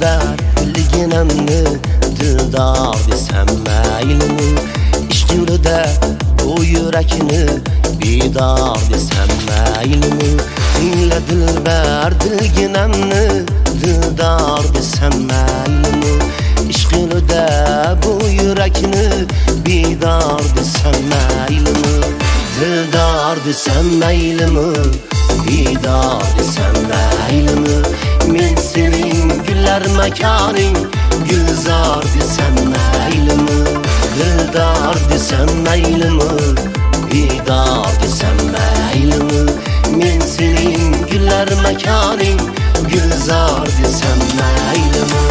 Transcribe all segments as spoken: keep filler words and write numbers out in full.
dilber bilginamni dildor desam maylimi ishq yo'lida bu yurakni bidor desam maylimi tingla dilber dilginamni dildor desam maylimi ishq yo'lida bu yurakni bidor desam maylimi dildor desam maylimi bidor desam maylimi men sening gullar makoning gulzor desam maylimi dildor desam maylimi bidor desam maylimi men sening gullar makoning gulzor desam maylimi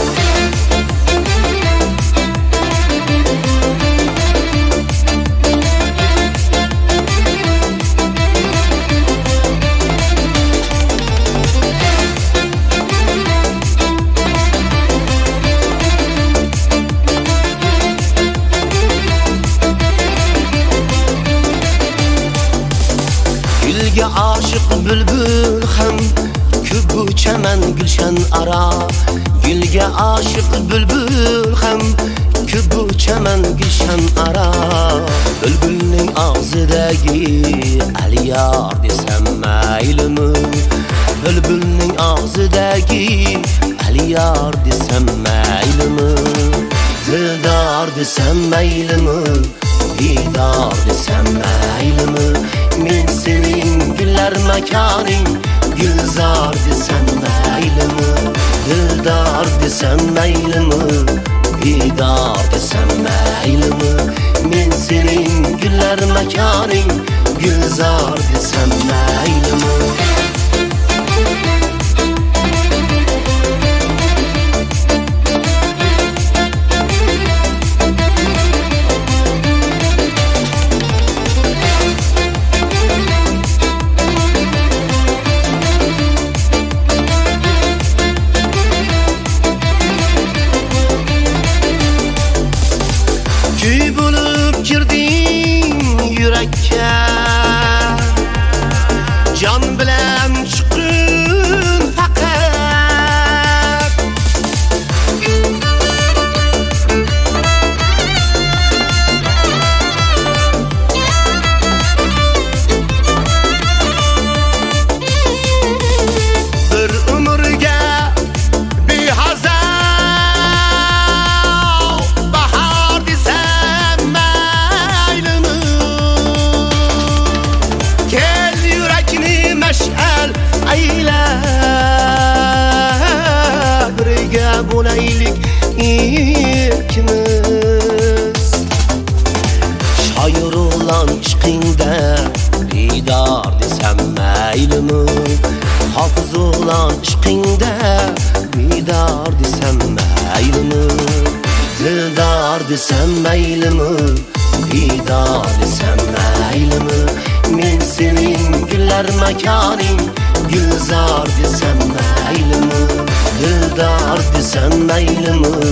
Gülge aşık bülbül hem kübü çemen gülşen ara Gülge aşık bülbül hem kübü çemen gülşen ara Bülbülün ağzıdaki aliyar desem maylimi Bülbülün ağzıdaki aliyar desem maylimi Dildar desem maylimi Didar desem maylimi men senin güllar makoning gulzor desam maylimi dildor desam maylimi bidor desam maylimi men senin gullar makoning gulzor desam maylimi Kuy bo'lib kirding yurakka jon bilan chiqin faqat bir umrga behazar birga bo'laylik ikimiz shoir olan ishqingda bidor desam maylimi hofiz olan ishqingda bidor desam maylimi dildor desam maylimi bidor desam maylimi men sening gullar makoning gulzor desam maylimi dildor desam maylimi